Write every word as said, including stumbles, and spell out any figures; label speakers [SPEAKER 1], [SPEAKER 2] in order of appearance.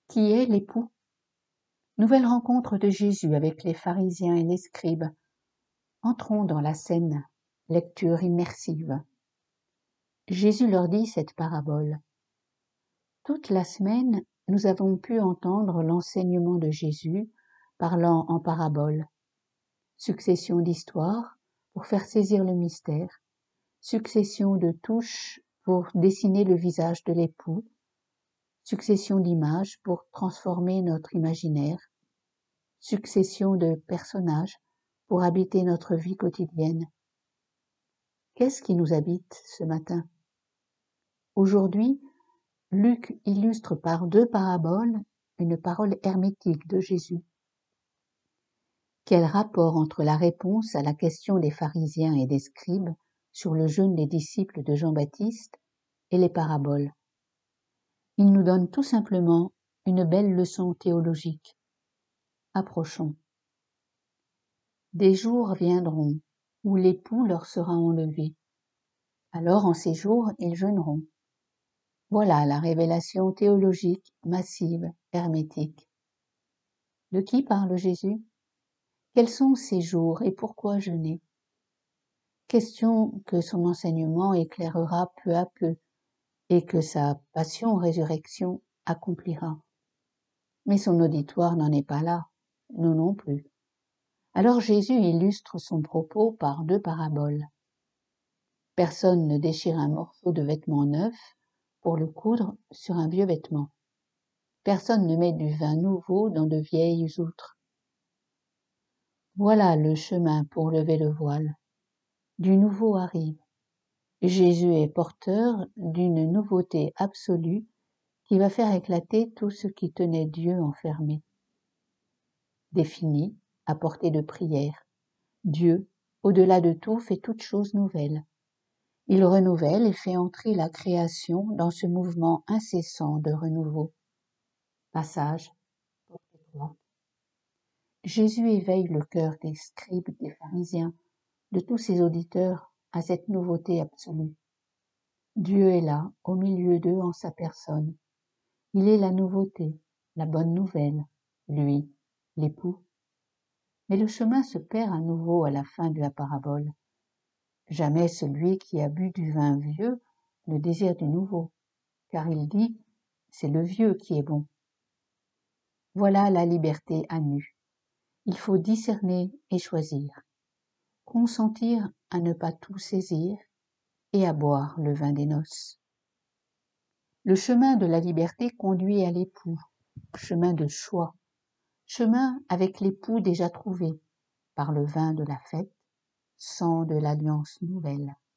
[SPEAKER 1] Qui est l'époux? Nouvelle rencontre de Jésus avec les pharisiens et les scribes. Entrons dans la scène. Lecture immersive. Jésus leur dit cette parabole. Toute la semaine, nous avons pu entendre l'enseignement de Jésus parlant en parabole. Succession d'histoires pour faire saisir le mystère, succession de touches pour dessiner le visage de l'époux, succession d'images pour transformer notre imaginaire, succession de personnages pour habiter notre vie quotidienne. Qu'est-ce qui nous habite ce matin? Aujourd'hui, Luc illustre par deux paraboles une parole hermétique de Jésus. Quel rapport entre la réponse à la question des pharisiens et des scribes sur le jeûne des disciples de Jean-Baptiste et les paraboles? Il nous donne tout simplement une belle leçon théologique. Approchons. Des jours viendront où l'époux leur sera enlevé. Alors en ces jours, ils jeûneront. Voilà la révélation théologique massive, hermétique. De qui parle Jésus? Quels sont ces jours et pourquoi jeûner? Question que son enseignement éclairera peu à peu et que sa passion-résurrection accomplira. Mais son auditoire n'en est pas là, nous non plus. Alors Jésus illustre son propos par deux paraboles. Personne ne déchire un morceau de vêtement neuf pour le coudre sur un vieux vêtement. Personne ne met du vin nouveau dans de vieilles outres. Voilà le chemin pour lever le voile. Du nouveau arrive. Jésus est porteur d'une nouveauté absolue qui va faire éclater tout ce qui tenait Dieu enfermé. Défini, à portée de prière, Dieu, au-delà de tout, fait toutes choses nouvelles. Il renouvelle et fait entrer la création dans ce mouvement incessant de renouveau. Passage. Jésus éveille le cœur des scribes, des pharisiens, de tous ses auditeurs à cette nouveauté absolue. Dieu est là, au milieu d'eux en sa personne. Il est la nouveauté, la bonne nouvelle, lui, l'époux. Mais le chemin se perd à nouveau à la fin de la parabole. Jamais celui qui a bu du vin vieux ne désire du nouveau, car il dit, c'est le vieux qui est bon. Voilà la liberté à nu. Il faut discerner et choisir, consentir à ne pas tout saisir et à boire le vin des noces. Le chemin de la liberté conduit à l'époux, chemin de choix, chemin avec l'époux déjà trouvé par le vin de la fête, sang de l'alliance nouvelle.